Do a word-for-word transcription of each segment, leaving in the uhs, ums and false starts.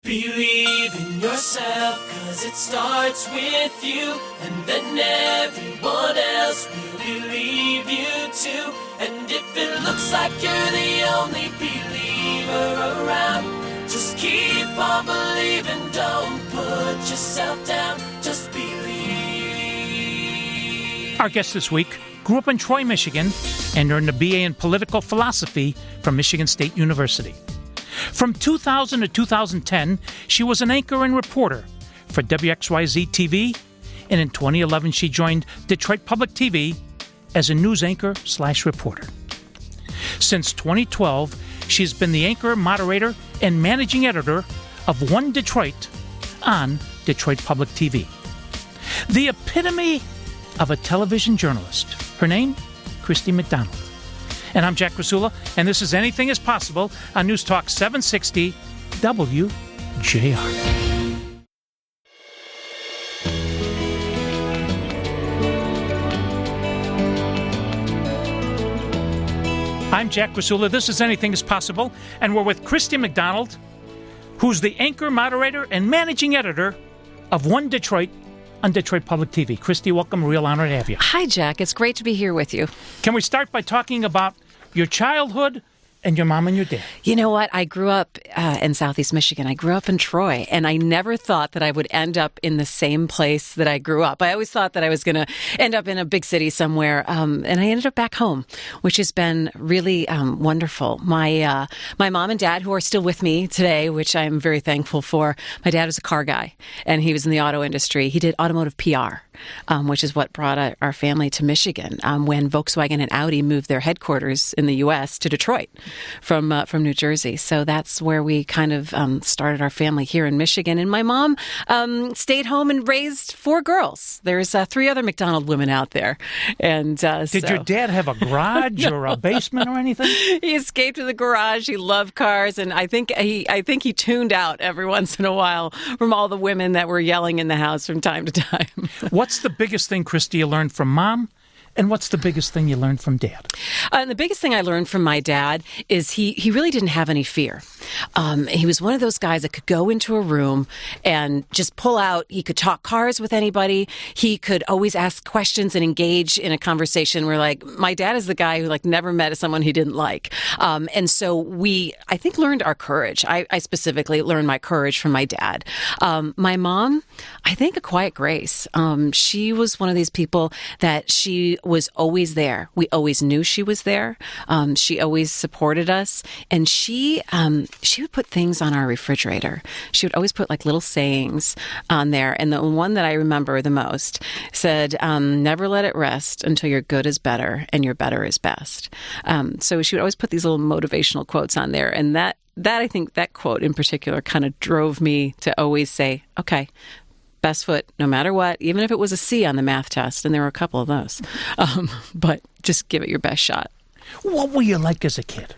Believe in yourself, cause it starts with you, and then everyone else will believe you too. And if it looks like you're the only believer around, just keep on believing, don't put yourself down, just believe. Our guest this week grew up in Troy, Michigan, and earned a B A in political philosophy from Michigan State University. From two thousand to two thousand ten, she was an anchor and reporter for W X Y Z T V, and in twenty eleven she joined Detroit Public T V as a news anchor slash reporter. Since twenty twelve, she's been the anchor, moderator, and managing editor of One Detroit on Detroit Public T V. The epitome of a television journalist. Her name, Christy McDonald. And I'm Jack Krasula, and this is Anything is Possible on News Talk seven sixty W J R. I'm Jack Krasula. This is Anything is Possible, and we're with Christy McDonald, who's the anchor, moderator, and managing editor of One Detroit on Detroit Public T V. Christy, welcome. Real honor to have you. Hi, Jack. It's great to be here with you. Can we start by talking about your childhood and your mom and your dad? You know what? I grew up uh, in Southeast Michigan. I grew up in Troy, and I never thought that I would end up in the same place that I grew up. I always thought that I was going to end up in a big city somewhere, um, and I ended up back home, which has been really um, wonderful. My uh, my mom and dad, who are still with me today, which I'm very thankful for. My dad was a car guy, and he was in the auto industry. He did automotive P R. Um, which is what brought uh, our family to Michigan um, when Volkswagen and Audi moved their headquarters in the U S to Detroit from uh, from New Jersey. So that's where we kind of um, started our family here in Michigan. And my mom um, stayed home and raised four girls. There's uh, three other McDonald women out there. And uh, Did so... your dad have a garage or a basement or anything? He escaped to the garage. He loved cars, and I think he I think he tuned out every once in a while from all the women that were yelling in the house from time to time. What's the biggest thing, Christy, you learned from mom? And what's the biggest thing you learned from dad? Uh, and the biggest thing I learned from my dad is he, he really didn't have any fear. Um, he was one of those guys that could go into a room and just pull out. He could talk cars with anybody. He could always ask questions and engage in a conversation where, like, my dad is the guy who, like, never met someone he didn't like. Um, and so we, I think, learned our courage. I, I specifically learned my courage from my dad. Um, my mom, I think, a quiet grace. Um, she was one of these people that she was always there. We always knew she was there. Um, she always supported us. And she um, she would put things on our refrigerator. She would always put like little sayings on there. And the one that I remember the most said, um, never let it rest until your good is better and your better is best. Um, so she would always put these little motivational quotes on there. And that, that I think that quote in particular kind of drove me to always say, okay, best foot, no matter what, even if it was a C on the math test, and there were a couple of those. Um, but just give it your best shot. What were you like as a kid?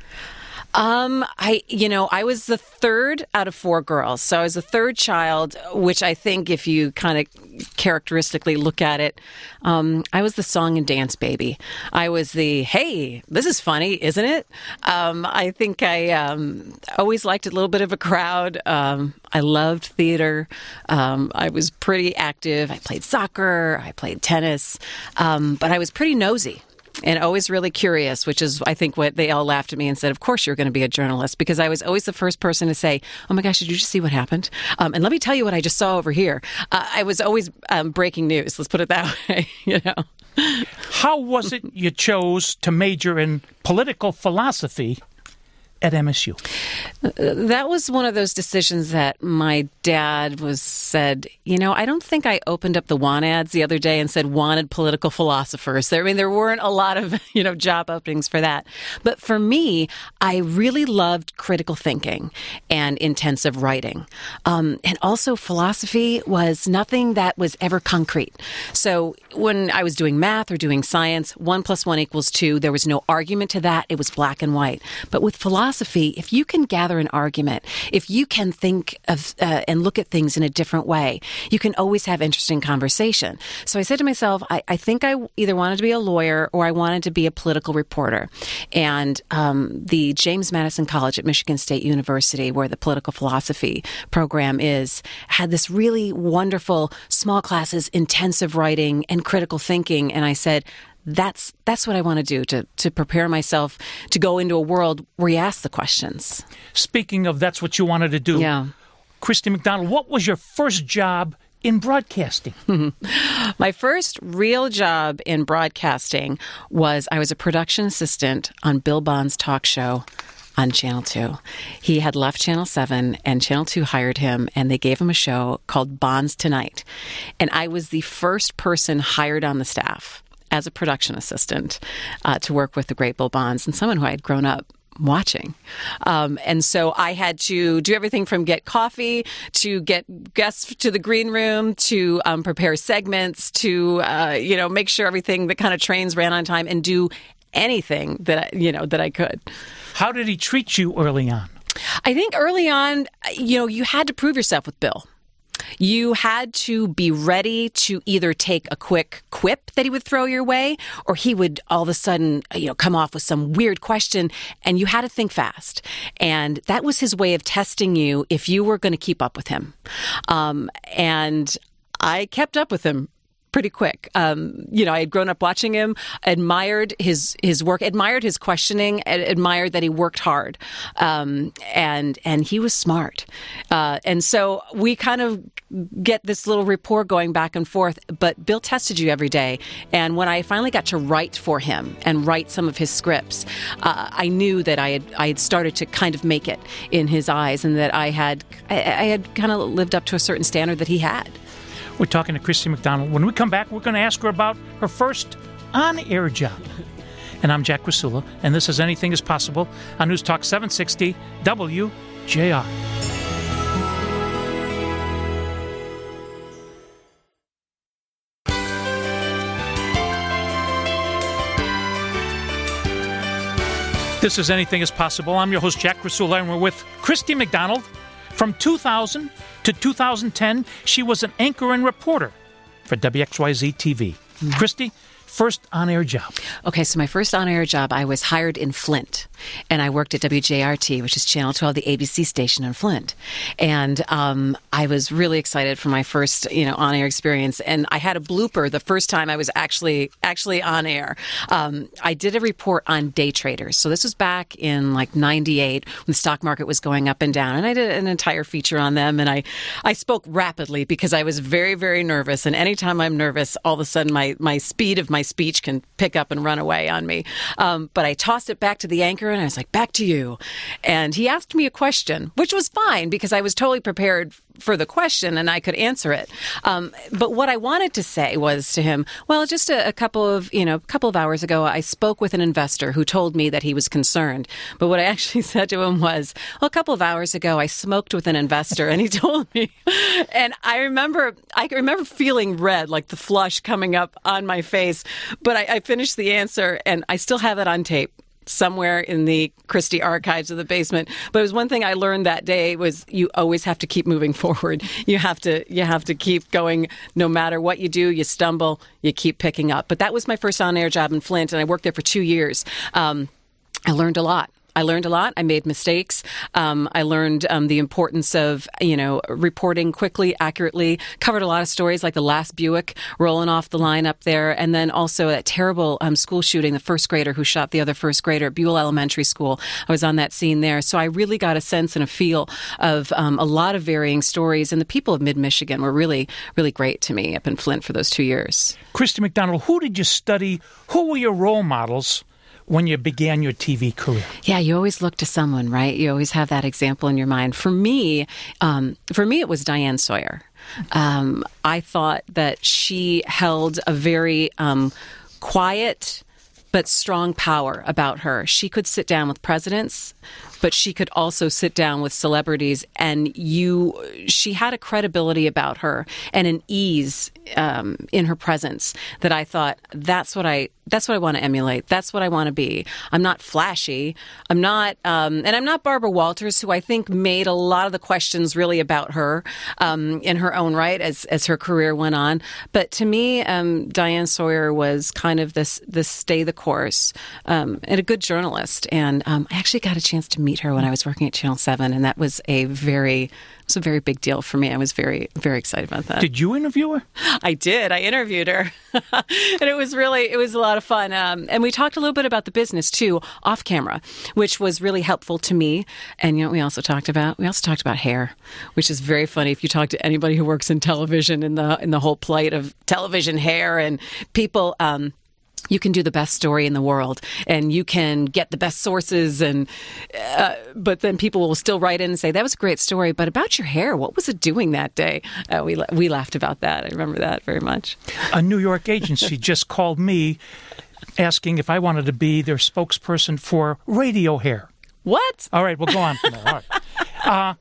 Um, I, you know, I was the third out of four girls. So I was the third child, which I think if you kind of characteristically look at it, um, I was the song and dance baby. I was the, hey, this is funny, isn't it? Um, I think I um, always liked a little bit of a crowd. Um, I loved theater. Um, I was pretty active. I played soccer. I played tennis. Um, but I was pretty nosy. And always really curious, which is, I think, what they all laughed at me and said, of course you're going to be a journalist, because I was always the first person to say, oh my gosh, did you just see what happened? Um, and let me tell you what I just saw over here. Uh, I was always um, breaking news, let's put it that way, you know. How was it you chose to major in political philosophy at M S U? That was one of those decisions that my dad was said, you know, I don't think I opened up the want ads the other day and said wanted political philosophers. There, I mean, there weren't a lot of, you know, job openings for that. But for me, I really loved critical thinking and intensive writing. Um, and also philosophy was nothing that was ever concrete. So when I was doing math or doing science, one plus one equals two. There was no argument to that. It was black and white. But with philosophy, philosophy, if you can gather an argument, if you can think of uh, and look at things in a different way, you can always have interesting conversation. So I said to myself, I, I think I either wanted to be a lawyer or I wanted to be a political reporter. And um, the James Madison College at Michigan State University, where the political philosophy program is, had this really wonderful small classes, intensive writing and critical thinking. And I said, That's that's what I want to do to to prepare myself to go into a world where you ask the questions. Speaking of that's what you wanted to do, yeah. Christy McDonald, what was your first job in broadcasting? My first real job in broadcasting was I was a production assistant on Bill Bond's talk show on Channel two. He had left Channel seven, and Channel two hired him, and they gave him a show called Bonds Tonight. And I was the first person hired on the staff as a production assistant uh, to work with the great Bill Bonds, and someone who I had grown up watching. Um, and so I had to do everything from get coffee to get guests to the green room to um, prepare segments to, uh, you know, make sure everything, the kind of trains ran on time, and do anything that, I, you know, that I could. How did he treat you early on? I think early on, you know, you had to prove yourself with Bill. You had to be ready to either take a quick quip that he would throw your way, or he would all of a sudden, you know, come off with some weird question, and you had to think fast. And that was his way of testing you if you were going to keep up with him. Um, and I kept up with him pretty quick. Um, you know, I had grown up watching him, admired his his work, admired his questioning, admired that he worked hard, um, and and he was smart. Uh, and so we kind of get this little rapport going back and forth. But Bill tested you every day. And when I finally got to write for him and write some of his scripts, uh, I knew that I had I had started to kind of make it in his eyes, and that I had I, I had kind of lived up to a certain standard that he had. We're talking to Christy McDonald. When we come back, we're going to ask her about her first on-air job. And I'm Jack Rasula, and this is Anything is Possible on News Talk seven sixty W J R. This is Anything is Possible. I'm your host, Jack Rasula, and we're with Christy McDonald. From two thousand to two thousand ten, she was an anchor and reporter for W X Y Z T V. Mm-hmm. Christy, first on-air job. Okay, so my first on-air job, I was hired in Flint, and I worked at W J R T, which is Channel twelve, the A B C station in Flint. And um, I was really excited for my first, you know, on-air experience. And I had a blooper the first time I was actually actually on air. Um, I did a report on day traders. So this was back in like ninety-eight when the stock market was going up and down. And I did an entire feature on them. And I, I spoke rapidly because I was very, very nervous. And anytime I'm nervous, all of a sudden my, my speed of my speech can pick up and run away on me. Um, but I tossed it back to the anchor and I was like, back to you. And he asked me a question, which was fine because I was totally prepared for the question and I could answer it. Um, but what I wanted to say was to him, well, just a, a couple of, you know, a couple of hours ago, I spoke with an investor who told me that he was concerned. But what I actually said to him was, well, a couple of hours ago, I smoked with an investor and he told me. And I remember, I remember feeling red, like the flush coming up on my face. But I, I finished the answer and I still have it on tape somewhere in the Christy archives of the basement. But it was one thing I learned that day was you always have to keep moving forward. You have to you have to keep going no matter what you do. You stumble, you keep picking up. But that was my first on-air job in Flint, and I worked there for two years. Um, I learned a lot. I learned a lot. I made mistakes. Um, I learned um, the importance of, you know, reporting quickly, accurately. Covered a lot of stories like the last Buick rolling off the line up there. And then also that terrible um, school shooting, the first grader who shot the other first grader at Buell Elementary School. I was on that scene there. So I really got a sense and a feel of um, a lot of varying stories. And the people of mid-Michigan were really, really great to me up in Flint for those two years. Christy McDonald, who did you study? Who were your role models when you began your T V career? Yeah, you always look to someone, right? You always have that example in your mind. For me, um, for me, it was Diane Sawyer. Um, I thought that she held a very um, quiet but strong power about her. She could sit down with presidents, but she could also sit down with celebrities, and you, she had a credibility about her and an ease um, in her presence that I thought, that's what I, that's what I want to emulate. That's what I want to be. I'm not flashy. I'm not, um, and I'm not Barbara Walters, who I think made a lot of the questions really about her um, in her own right as as her career went on. But to me, um, Diane Sawyer was kind of this this stay the course um, and a good journalist. And um, I actually got a chance to meet her when I was working at Channel seven, and that was a very it was a very big deal for me. I was very, very excited about that. Did you interview her? I did. I interviewed her. And it was really, it was a lot of fun. Um, and we talked a little bit about the business, too, off camera, which was really helpful to me. And, you know, we also talked about, we also talked about hair, which is very funny if you talk to anybody who works in television and the, in the whole plight of television hair and people, um, you can do the best story in the world and you can get the best sources, and uh, but then people will still write in and say, that was a great story, but about your hair, what was it doing that day? Uh, we we laughed about that. I remember that very much. A New York agency just called me asking if I wanted to be their spokesperson for radio hair. What? All right, we'll go on from there. All right. Uh,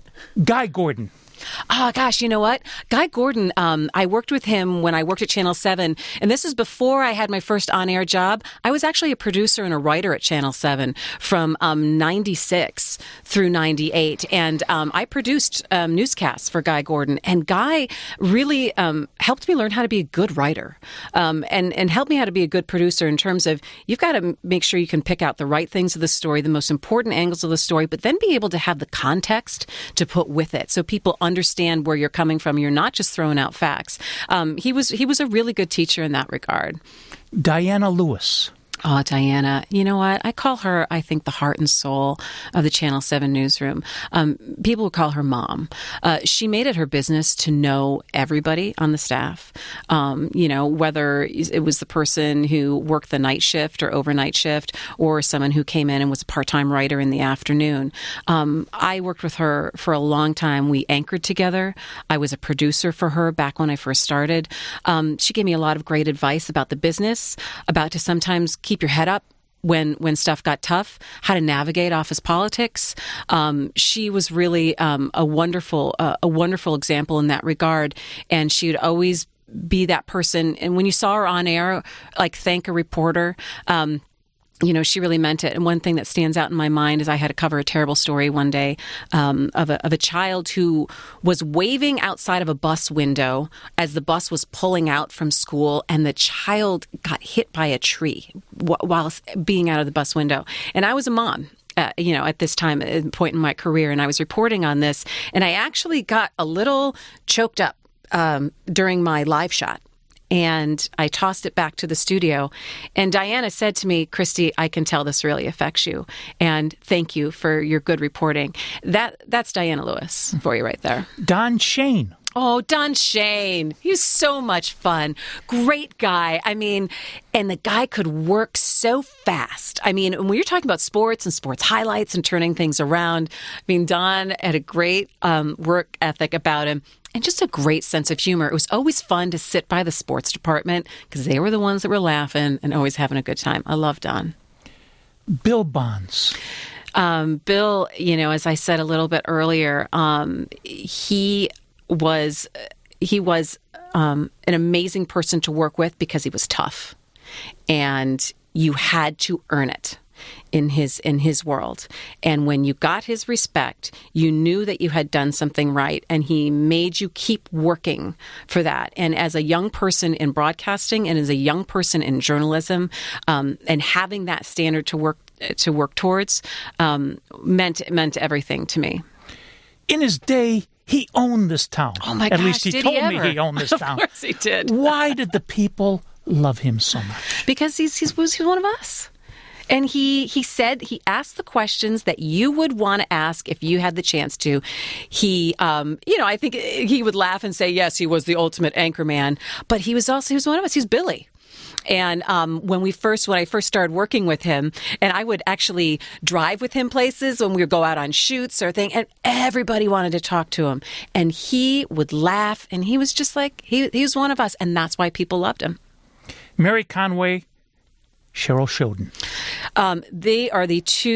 Guy Gordon. Oh, gosh, you know what? Guy Gordon, um, I worked with him when I worked at Channel seven, and this is before I had my first on-air job. I was actually a producer and a writer at Channel seven from um, ninety-six through ninety-eight, and um, I produced um, newscasts for Guy Gordon, and Guy really um, helped me learn how to be a good writer um, and, and helped me how to be a good producer in terms of you've got to make sure you can pick out the right things of the story, the most important angles of the story, but then be able to have the context to put with it so people understand where you're coming from. You're not just throwing out facts. Um, he was he was a really good teacher in that regard. Diana Lewis. Oh, Diana, you know what? I call her, I think, the heart and soul of the Channel seven newsroom. Um, people would call her mom. Uh, she made it her business to know everybody on the staff, um, you know, whether it was the person who worked the night shift or overnight shift or someone who came in and was a part-time writer in the afternoon. Um, I worked with her for a long time. We anchored together. I was a producer for her back when I first started. Um, she gave me a lot of great advice about the business, about to sometimes keep your head up when when stuff got tough, how to navigate office politics. Um, she was really um, a wonderful uh, a wonderful example in that regard, and she would always be that person. And when you saw her on air, like thank a reporter. Um, You know, she really meant it. And one thing that stands out in my mind is I had to cover a terrible story one day um, of, a, of a child who was waving outside of a bus window as the bus was pulling out from school, and the child got hit by a tree while being out of the bus window. And I was a mom. Uh, you know, at this time, at a point in my career, and I was reporting on this, and I actually got a little choked up um, during my live shot. And I tossed it back to the studio. And Diana said to me, Christy, I can tell this really affects you. And thank you for your good reporting. That That's Diana Lewis for you right there. Don Shane. Oh, Don Shane. He was so much fun. Great guy. I mean, and the guy could work so fast. I mean, when you're talking about sports and sports highlights and turning things around, I mean, Don had a great um, work ethic about him. And just a great sense of humor. It was always fun to sit by the sports department because they were the ones that were laughing and always having a good time. I love Don. Bill Bonds. Um, Bill, you know, as I said a little bit earlier, um, he was he was um, an amazing person to work with because he was tough, and you had to earn it in his in his world. And when you got his respect, you knew that you had done something right, and he made you keep working for that. And as a young person in broadcasting and as a young person in journalism, um, and having that standard to work to work towards um, meant meant everything to me. In his day, he owned this town. Oh my At gosh, least he did told he me ever? he owned this town. Of course he did. Why did the people love him so much? Because he's he's, he's one of us. And he, he said, he asked the questions that you would want to ask if you had the chance to. He, um, you know, I think he would laugh and say, yes, he was the ultimate anchor man, but he was also, he was one of us. He's Billy. And um, when we first, when I first started working with him, and I would actually drive with him places when we would go out on shoots or thing, and everybody wanted to talk to him. And he would laugh, and he was just like, he, he was one of us, and that's why people loved him. Mary Conway, Cheryl Shoden. Um, they are the two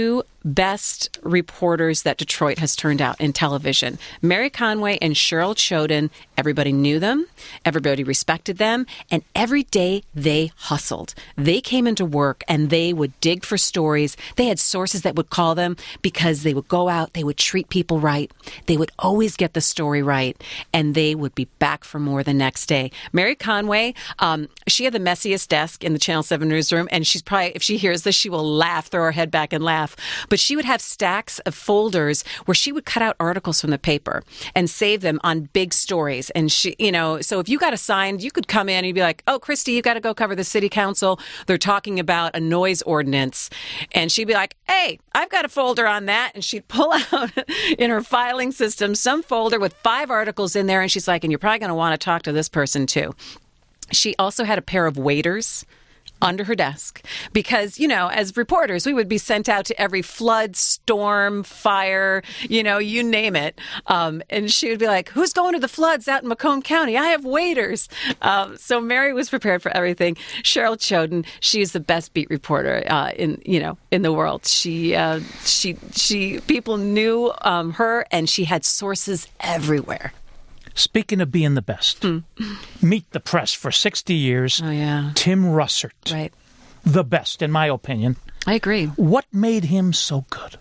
best reporters that Detroit has turned out in television. Mary Conway and Cheryl Choden, everybody knew them, everybody respected them, and every day they hustled. They came into work and they would dig for stories. They had sources that would call them because they would go out, they would treat people right, they would always get the story right, and they would be back for more the next day. Mary Conway, um, she had the messiest desk in the Channel seven newsroom, and she's probably, if she hears this, she will laugh, throw her head back and laugh. But she would have stacks of folders where she would cut out articles from the paper and save them on big stories. And she, you know, so if you got assigned, you could come in and you'd be like, oh, Christy, you got to go cover the city council. They're talking about a noise ordinance. And she'd be like, hey, I've got a folder on that. And she'd pull out in her filing system some folder with five articles in there. And she's like, and you're probably going to want to talk to this person too. She also had a pair of waiters under her desk because, you know, as reporters, we would be sent out to every flood, storm, fire, you know, you name it. Um, and she would be like, who's going to the floods out in Macomb County? I have waiters. Um, so Mary was prepared for everything. Cheryl Choden, she is the best beat reporter uh, in, you know, in the world. She, uh, she, she, people knew um, her, and she had sources everywhere. Speaking of being the best, hmm. Meet the Press for sixty years. Oh, yeah. Tim Russert. Right. The best, in my opinion. I agree. What made him so good?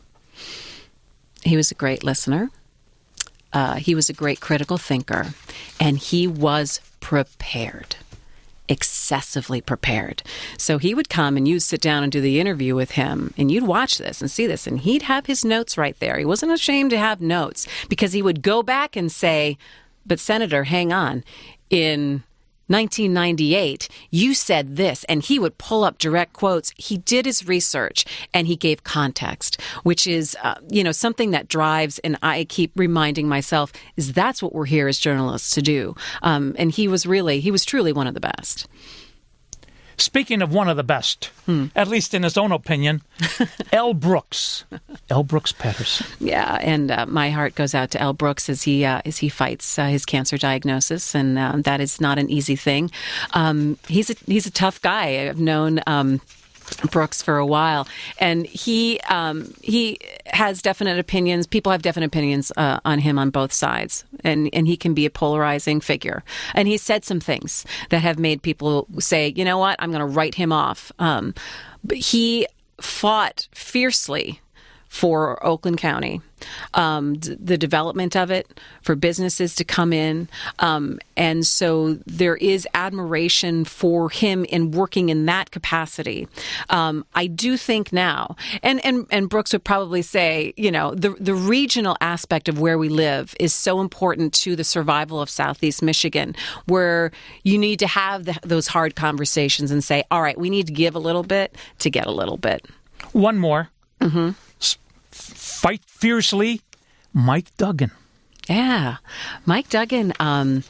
He was a great listener. Uh, he was a great critical thinker. And he was prepared. Excessively prepared. So he would come and you'd sit down and do the interview with him, and you'd watch this and see this, and he'd have his notes right there. He wasn't ashamed to have notes because he would go back and say, but Senator, hang on, in nineteen ninety-eight, you said this, and he would pull up direct quotes. He did his research, and he gave context, which is, uh, you know, something that drives, and I keep reminding myself, is that's what we're here as journalists to do. Um, and he was really, he was truly one of the best. Speaking of one of the best, hmm. at least in his own opinion, L. Brooks. L. Brooks Patterson. Yeah, and uh, my heart goes out to L. Brooks as he uh, as he fights uh, his cancer diagnosis, and uh, that is not an easy thing. Um, he's a he's a tough guy. I've known Um, Brooks for a while, and he um, he has definite opinions. People have definite opinions uh, on him on both sides, and and he can be a polarizing figure. And he said some things that have made people say, you know what, I'm going to write him off. Um, but he fought fiercely for Oakland County, um, d- the development of it, for businesses to come in. Um, and so there is admiration for him in working in that capacity. Um, I do think now, and, and, and Brooks would probably say, you know, the, the regional aspect of where we live is so important to the survival of Southeast Michigan, where you need to have the, those hard conversations and say, all right, we need to give a little bit to get a little bit. One more. Mm-hmm. Fight fiercely, Mike Duggan. Yeah, Mike Duggan. Um,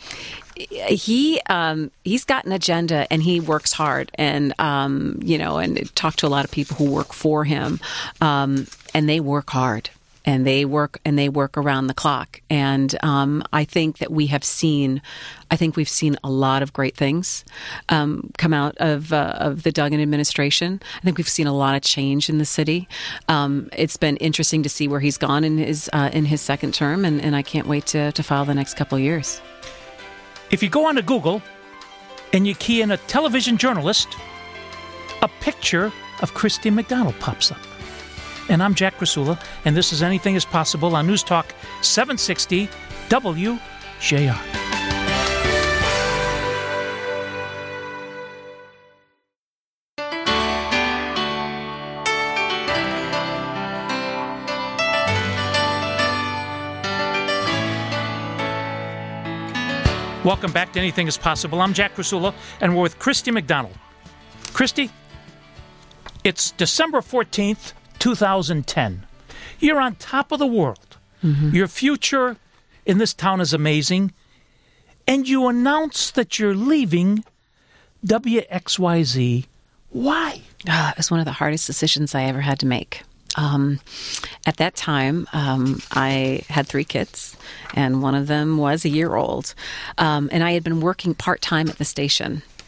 he um, he's got an agenda, and he works hard, and um, you know, and talk to a lot of people who work for him, um, and they work hard. And they work and they work around the clock. And um, I think that we have seen, I think we've seen a lot of great things um, come out of uh, of the Duggan administration. I think we've seen a lot of change in the city. Um, it's been interesting to see where he's gone in his uh, in his second term, and, and I can't wait to to follow the next couple of years. If you go onto Google and you key in a television journalist, a picture of Christy McDonald pops up. And I'm Jack Krasula, and this is Anything is Possible on News Talk seven sixty W J R. Welcome back to Anything is Possible. I'm Jack Krasula, and we're with Christy McDonald. Christy, it's December fourteenth, two thousand ten. You're on top of the world. Mm-hmm. Your future in this town is amazing. And you announce that you're leaving W X Y Z. Why? Uh, it was one of the hardest decisions I ever had to make. Um, at that time, um, I had three kids, and one of them was a year old. Um, and I had been working part-time at the station.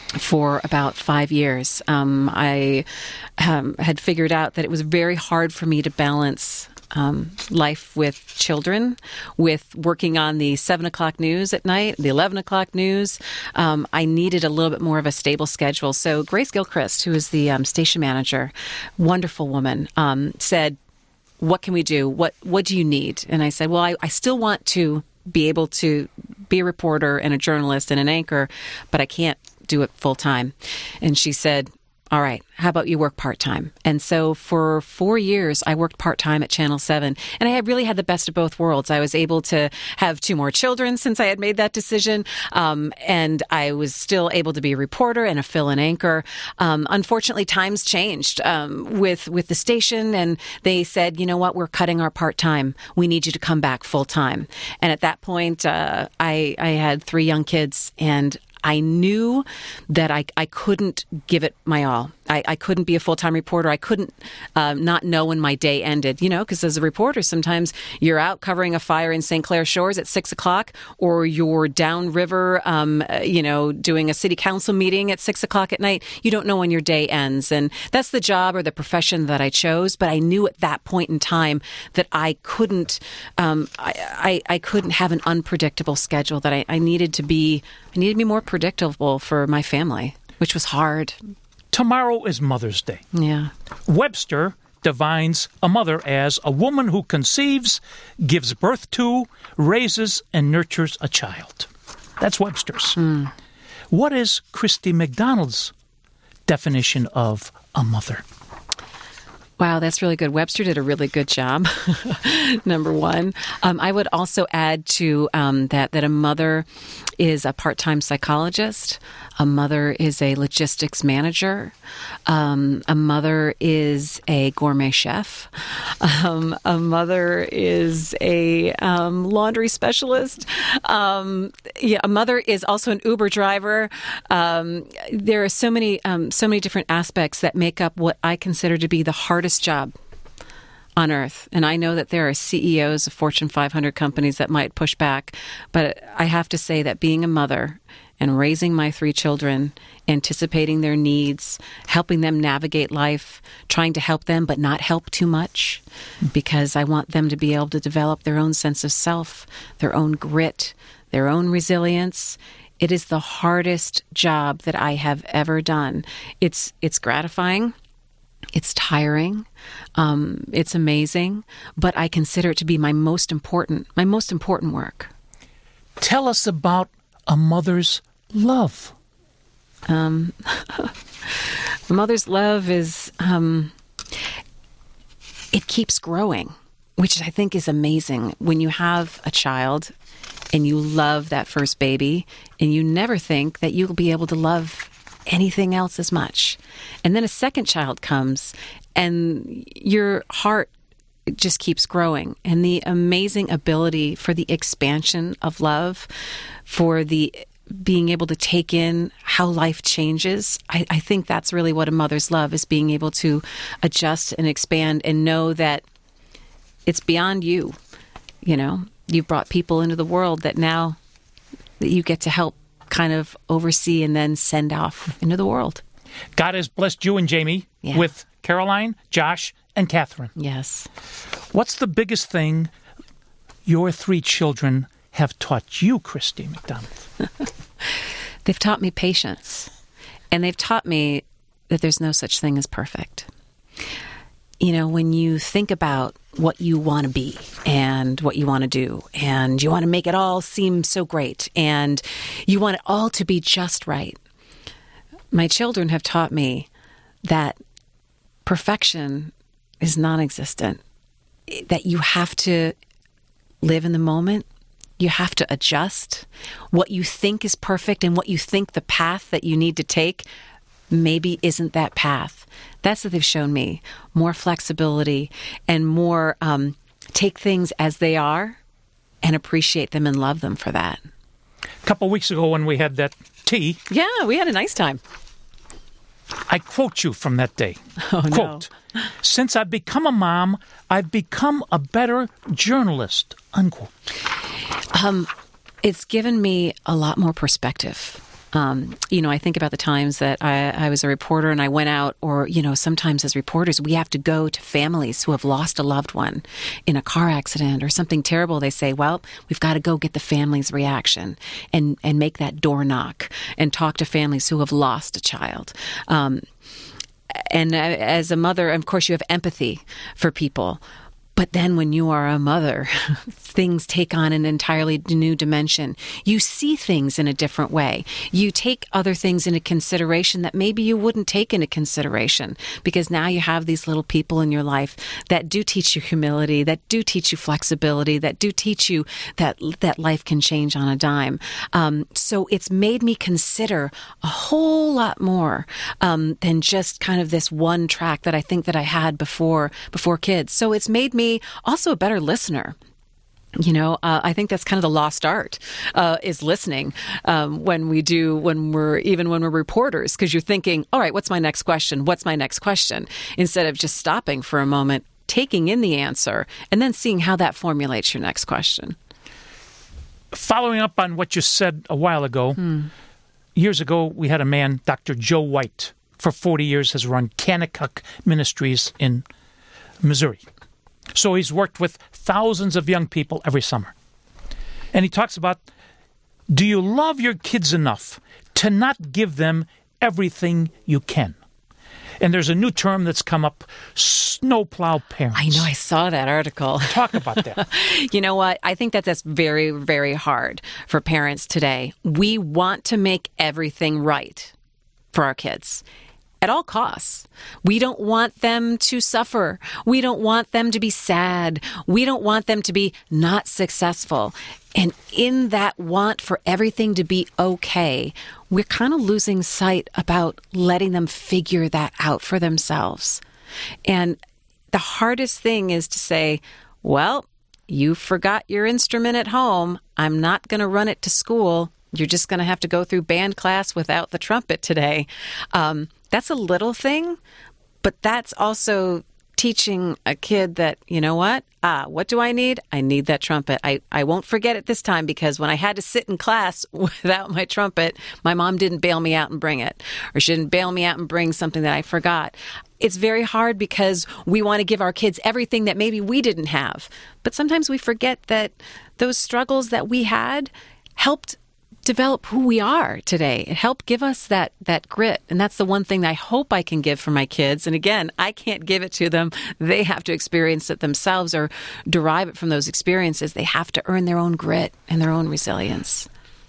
for about five years. Um, I um, had figured out that it was very hard for me to balance um, life with children, with working on the seven o'clock news at night, the eleven o'clock news. Um, I needed a little bit more of a stable schedule. So Grace Gilchrist, who is the um, station manager, wonderful woman, um, said, what can we do? What What do you need? And I said, well, I, I still want to be able to be a reporter and a journalist and an anchor, but I can't do it full time. And she said, all right, how about you work part-time? And so for four years, I worked part-time at Channel seven. And I had really had the best of both worlds. I was able to have two more children since I had made that decision. Um, and I was still able to be a reporter and a fill-in anchor. Um, unfortunately, times changed um, with, with the station. And they said, you know what, we're cutting our part-time. We need you to come back full-time. And at that point, uh, I, I had three young kids, and I knew that I, I couldn't give it my all. I, I couldn't be a full-time reporter. I couldn't um, not know when my day ended, you know, because as a reporter, sometimes you're out covering a fire in Saint Clair Shores at six o'clock, or you're downriver, um, you know, doing a city council meeting at six o'clock at night. You don't know when your day ends. And that's the job or the profession that I chose. But I knew at that point in time that I couldn't, um, I, I, I couldn't have an unpredictable schedule, that I, I needed to be, I needed to be more predictable for my family, which was hard. Tomorrow is Mother's Day. Yeah. Webster defines a mother as a woman who conceives, gives birth to, raises, and nurtures a child. That's Webster's. Mm. What is Christy McDonald's definition of a mother? Wow, that's really good. Webster did a really good job, number one. Um, I would also add to um, that that a mother is a part-time psychologist. A mother is a logistics manager. Um, a mother is a gourmet chef. Um, a mother is a um, laundry specialist. Um, yeah, a mother is also an Uber driver. Um, there are so many, um, so many different aspects that make up what I consider to be the hardest job on earth. And I know that there are C E Os of Fortune five hundred companies that might push back, but I have to say that being a mother and raising my three children, anticipating their needs, helping them navigate life, trying to help them but not help too much, because I want them to be able to develop their own sense of self, their own grit, their own resilience. It is the hardest job that I have ever done. It's it's gratifying. It's tiring. Um, it's amazing, but I consider it to be my most important, my most important work. Tell us about a mother's love. Um, a mother's love is, um, it keeps growing, which I think is amazing. When you have a child and you love that first baby, and you never think that you'll be able to love anything else as much. And then a second child comes, and your heart just keeps growing. And the amazing ability for the expansion of love, for the being able to take in how life changes, I, I think that's really what a mother's love is, being able to adjust and expand and know that it's beyond you. You know, you've brought people into the world that now that you get to help kind of oversee and then send off into the world. God has blessed you and Jamie Yeah. with Caroline, Josh, and Catherine. Yes. What's the biggest thing your three children have taught you, Christy McDonald? They've taught me patience, and they've taught me that there's no such thing as perfect. You know, when you think about what you want to be and what you want to do, and you want to make it all seem so great, and you want it all to be just right. My children have taught me that perfection is non-existent, that you have to live in the moment. You have to adjust. What you think is perfect and what you think the path that you need to take maybe isn't that path. That's what they've shown me. More flexibility and more um, take things as they are and appreciate them and love them for that. A couple weeks ago when we had that tea, Yeah, we had a nice time. I quote you from that day. Oh, no. Quote, "Since I've become a mom, I've become a better journalist," unquote. Um, it's given me a lot more perspective. Um, you know, I think about the times that I, I was a reporter and I went out, or, you know, sometimes as reporters, we have to go to families who have lost a loved one in a car accident or something terrible. They say, well, we've got to go get the family's reaction and, and make that door knock and talk to families who have lost a child. Um, and as a mother, of course, you have empathy for people. But then when you are a mother, things take on an entirely new dimension. You see things in a different way. You take other things into consideration that maybe you wouldn't take into consideration, because now you have these little people in your life that do teach you humility, that do teach you flexibility, that do teach you that that life can change on a dime. Um, so it's made me consider a whole lot more um, than just kind of this one track that I think that I had before before kids. So it's made me also a better listener. You know, uh, I think that's kind of the lost art, uh, is listening um, when we do, when we're, even when we're reporters, because you're thinking, all right, what's my next question? What's my next question? Instead of just stopping for a moment, taking in the answer, and then seeing how that formulates your next question. Following up on what you said a while ago, hmm. years ago, we had a man, Doctor Joe White, for forty years has run Kanakuk Ministries in Missouri. So he's worked with thousands of young people every summer. And he talks about, do you love your kids enough to not give them everything you can? And there's a new term that's come up, snowplow parents. I know, I saw that article. Talk about that. You know what? I think that that's very, very hard for parents today. We want to make everything right for our kids. At all costs. We don't want them to suffer. We don't want them to be sad. We don't want them to be not successful. And in that want for everything to be okay, we're kind of losing sight about letting them figure that out for themselves. And the hardest thing is to say, well, you forgot your instrument at home. I'm not going to run it to school. You're just going to have to go through band class without the trumpet today. Um, That's a little thing, but that's also teaching a kid that, you know what? Ah, what do I need? I need that trumpet. I, I won't forget it this time, because when I had to sit in class without my trumpet, my mom didn't bail me out and bring it, or she didn't bail me out and bring something that I forgot. It's very hard because we want to give our kids everything that maybe we didn't have. But sometimes we forget that those struggles that we had helped develop who we are today. It helped give us that that grit. And that's the one thing that I hope I can give for my kids. And again, I can't give it to them. They have to experience it themselves or derive it from those experiences. They have to earn their own grit and their own resilience.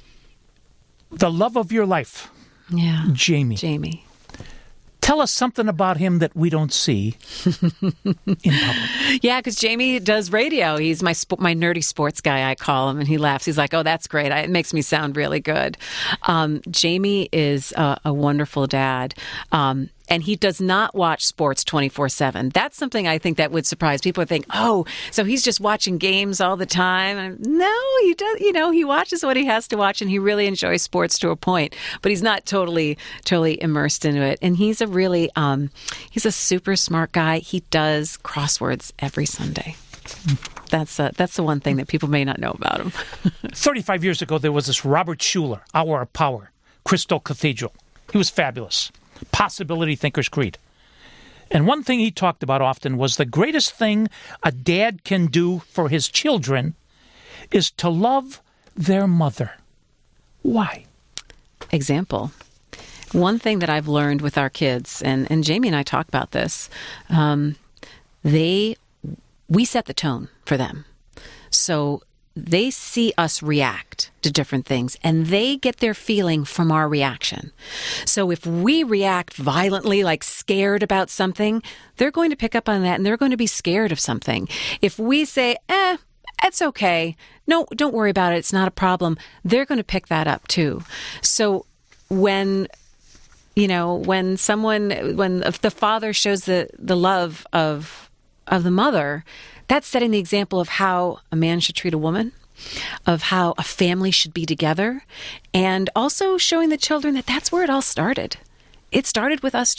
The love of your life. Yeah. Jamie. Jamie. Tell us something about him that we don't see in public. Yeah, because Jamie does radio. He's my sp- my nerdy sports guy, I call him, and he laughs. He's like, oh, that's great. I, it makes me sound really good. Um, Jamie is a, a wonderful dad. Um, And he does not watch sports twenty-four seven. That's something I think that would surprise people. Think, oh, so he's just watching games all the time. And no, he does. You know, he watches what he has to watch, and he really enjoys sports to a point. But he's not totally, totally immersed into it. And he's a really, um, he's a super smart guy. He does crosswords every Sunday. That's uh, that's the one thing that people may not know about him. thirty-five years ago, there was this Robert Schuller, Hour of Power, Crystal Cathedral. He was fabulous. Possibility Thinker's Creed. And one thing he talked about often was the greatest thing a dad can do for his children is to love their mother. Why? Example. One thing that I've learned with our kids, and, and Jamie and I talk about this, um, they we set the tone for them. So they see us react to different things, and they get their feeling from our reaction. So if we react violently, like scared about something, they're going to pick up on that, and they're going to be scared of something. If we say, eh, it's okay, no, don't worry about it, it's not a problem, they're going to pick that up too. So when, you know, when someone, when the father shows the, the love of of the mother, that's setting the example of how a man should treat a woman, of how a family should be together, and also showing the children that that's where it all started. It started with us too.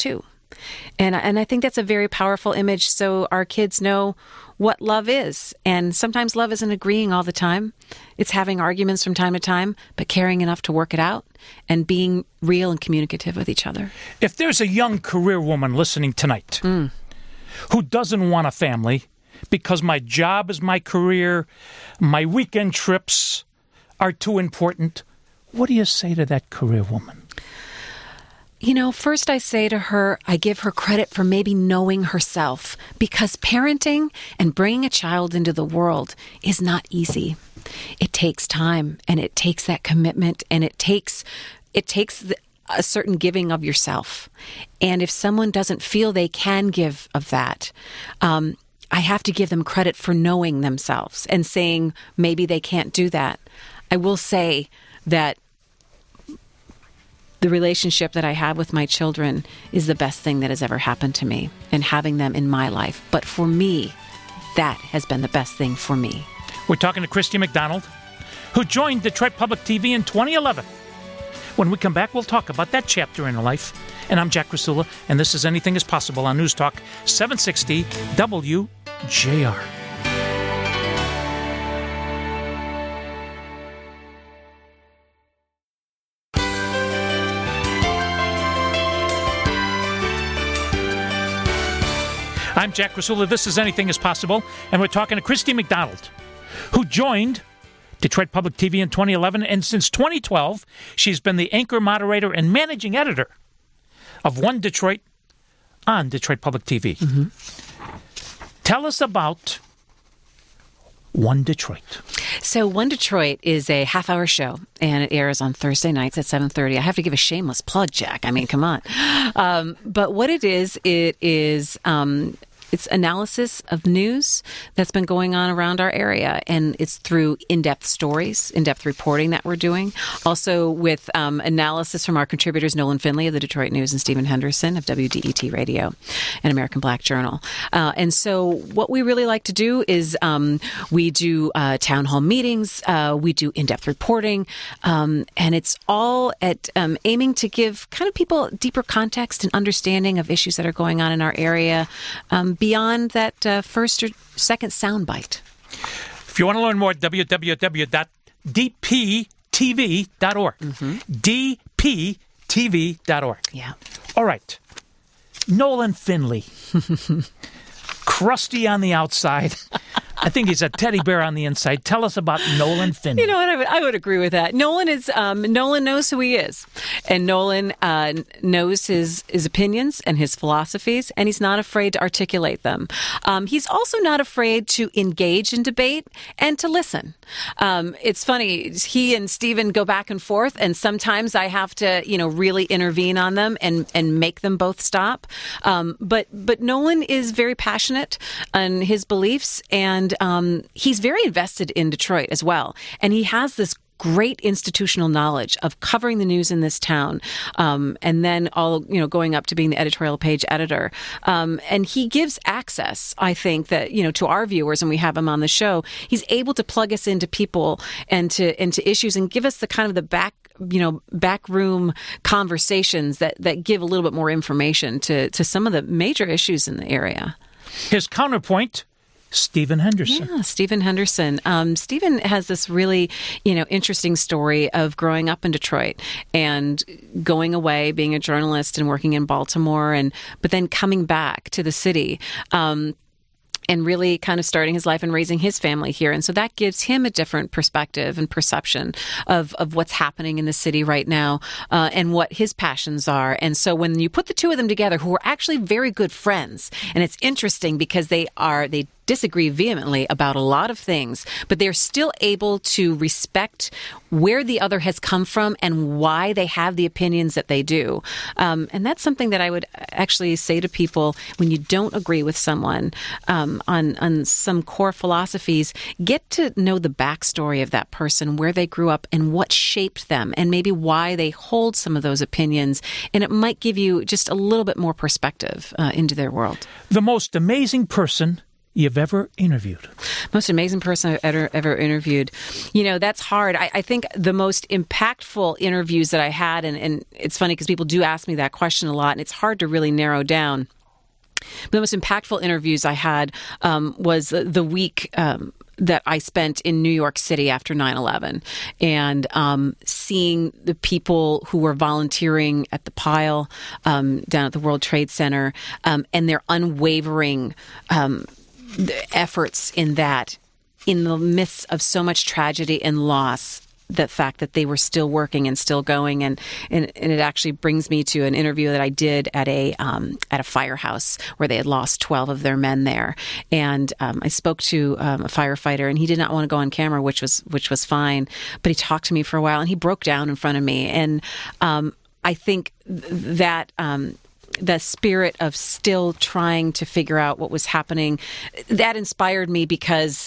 And, and I think that's a very powerful image so our kids know what love is. And sometimes love isn't agreeing all the time. It's having arguments from time to time, but caring enough to work it out and being real and communicative with each other. If there's a young career woman listening tonight mm. who doesn't want a family because my job is my career, my weekend trips are too important, what do you say to that career woman? You know, first I say to her, I give her credit for maybe knowing herself, because parenting and bringing a child into the world is not easy. It takes time, and it takes that commitment, and it takes it takes the, a certain giving of yourself. And if someone doesn't feel they can give of that, um, I have to give them credit for knowing themselves and saying maybe they can't do that. I will say that the relationship that I have with my children is the best thing that has ever happened to me, and having them in my life. But for me, that has been the best thing for me. We're talking to Christy McDonald, who joined Detroit Public T V in twenty eleven. When we come back, we'll talk about that chapter in her life. And I'm Jack Krasula, and this is Anything is Possible on News Talk seven sixty W J R. I'm Jack Krasula. This is Anything is Possible, and we're talking to Christy McDonald, who joined Detroit Public T V in twenty eleven, and since twenty twelve, she's been the anchor, moderator, and managing editor of One Detroit on Detroit Public T V. Mm-hmm. Tell us about One Detroit. So One Detroit is a half-hour show, and it airs on Thursday nights at seven thirty. I have to give a shameless plug, Jack. I mean, come on. Um, but what it is, it is... Um, It's analysis of news that's been going on around our area, and it's through in-depth stories, in-depth reporting that we're doing. Also with um, analysis from our contributors, Nolan Finley of the Detroit News and Stephen Henderson of W D E T Radio and American Black Journal. Uh, and so what we really like to do is um, we do uh, town hall meetings, uh, we do in-depth reporting, um, and it's all at um, aiming to give kind of people deeper context and understanding of issues that are going on in our area, um, beyond that uh, first or second soundbite. If you want to learn more, w w w dot d p t v dot org. Mm-hmm. d p t v dot org. Yeah. All right. Nolan Finley. Crusty on the outside. I think he's a teddy bear on the inside. Tell us about Nolan Finley. You know what? I would, I would agree with that. Nolan is um, Nolan knows who he is, and Nolan uh, knows his his opinions and his philosophies, and he's not afraid to articulate them. Um, he's also not afraid to engage in debate and to listen. Um, it's funny. He and Stephen go back and forth, and sometimes I have to, you know, really intervene on them and and make them both stop. Um, but but Nolan is very passionate on his beliefs, and Um, he's very invested in Detroit as well. And he has this great institutional knowledge of covering the news in this town, um, and then all, you know, going up to being the editorial page editor. Um, and he gives access, I think, that, you know, to our viewers, and we have him on the show. He's able to plug us into people and to into issues and give us the kind of the back, you know, backroom conversations that, that give a little bit more information to, to some of the major issues in the area. His counterpoint, Stephen Henderson. Yeah, Stephen Henderson. Um, Stephen has this really, you know, interesting story of growing up in Detroit and going away, being a journalist and working in Baltimore, and but then coming back to the city. Um, and really kind of starting his life and raising his family here. And so that gives him a different perspective and perception of, of what's happening in the city right now, uh, and what his passions are. And so when you put the two of them together, who are actually very good friends, and it's interesting because they are, they disagree vehemently about a lot of things, but they're still able to respect where the other has come from and why they have the opinions that they do. Um, and that's something that I would actually say to people when you don't agree with someone um, on, on some core philosophies, get to know the backstory of that person, where they grew up and what shaped them, and maybe why they hold some of those opinions. And it might give you just a little bit more perspective uh, into their world. The most amazing person you've ever interviewed? Most amazing person I've ever, ever interviewed. You know, that's hard. I, I think the most impactful interviews that I had, and, and it's funny because people do ask me that question a lot, and it's hard to really narrow down. The most impactful interviews I had um, was the week um, that I spent in New York City after nine eleven, and um, seeing the people who were volunteering at the pile um, down at the World Trade Center um, and their unwavering um, efforts in that, in the midst of so much tragedy and loss. The fact that they were still working and still going, and, and, and it actually brings me to an interview that I did at a um, at a firehouse where they had lost twelve of their men there, and um, I spoke to um, a firefighter, and he did not want to go on camera, which was which was fine, but he talked to me for a while, and he broke down in front of me, and um, I think that. Um, the spirit of still trying to figure out what was happening, that inspired me because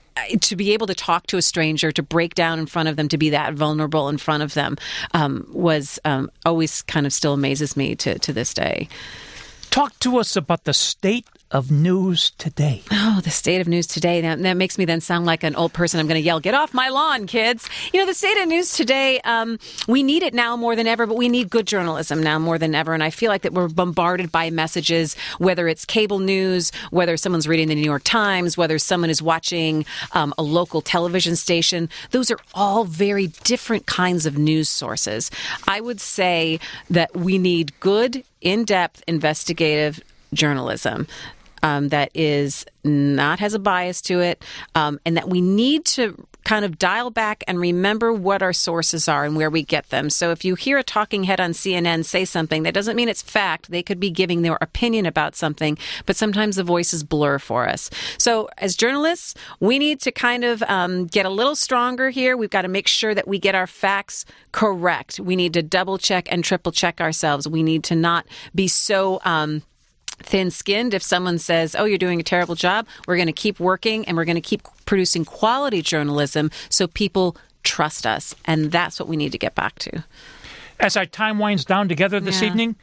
to be able to talk to a stranger, to break down in front of them, to be that vulnerable in front of them, um, was um, always kind of still amazes me to, to this day. Talk to us about the state of news today. Oh, the state of news today. Now, that makes me then sound like an old person. I'm going to yell, get off my lawn, kids. You know, the state of news today, um, we need it now more than ever, but we need good journalism now more than ever. And I feel like that we're bombarded by messages, whether it's cable news, whether someone's reading the New York Times, whether someone is watching um, a local television station. Those are all very different kinds of news sources. I would say that we need good, in-depth, investigative journalism. Um, that is not has a bias to it, um, and that we need to kind of dial back and remember what our sources are and where we get them. So if you hear a talking head on C N N say something, that doesn't mean it's fact. They could be giving their opinion about something, but sometimes the voices blur for us. So as journalists, we need to kind of um, get a little stronger here. We've got to make sure that we get our facts correct. We need to double check and triple check ourselves. We need to not be so... Um, thin-skinned. If someone says, oh, you're doing a terrible job, we're going to keep working and we're going to keep producing quality journalism so people trust us. And that's what we need to get back to. As our time winds down together this yeah. evening,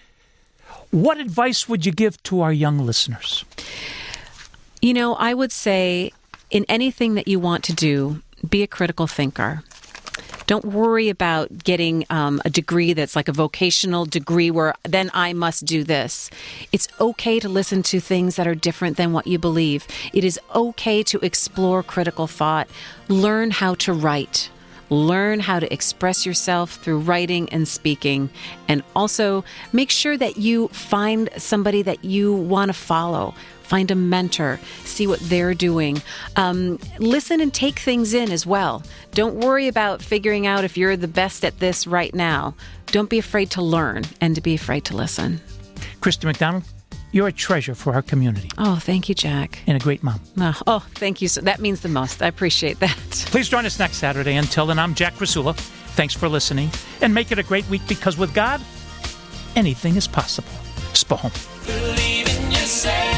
what advice would you give to our young listeners? You know, I would say in anything that you want to do, be a critical thinker. Don't worry about getting um, a degree that's like a vocational degree where then I must do this. It's okay to listen to things that are different than what you believe. It is okay to explore critical thought. Learn how to write. Learn how to express yourself through writing and speaking. And also make sure that you find somebody that you want to follow. Find a mentor, see what they're doing. Um, listen and take things in as well. Don't worry about figuring out if you're the best at this right now. Don't be afraid to learn and to be afraid to listen. Christy McDonald, you're a treasure for our community. Oh, thank you, Jack. And a great mom. Oh, oh thank you. So that means the most. I appreciate that. Please join us next Saturday. Until then, I'm Jack Krasula. Thanks for listening. And make it a great week because with God, anything is possible. Spahom. Believe in yourself.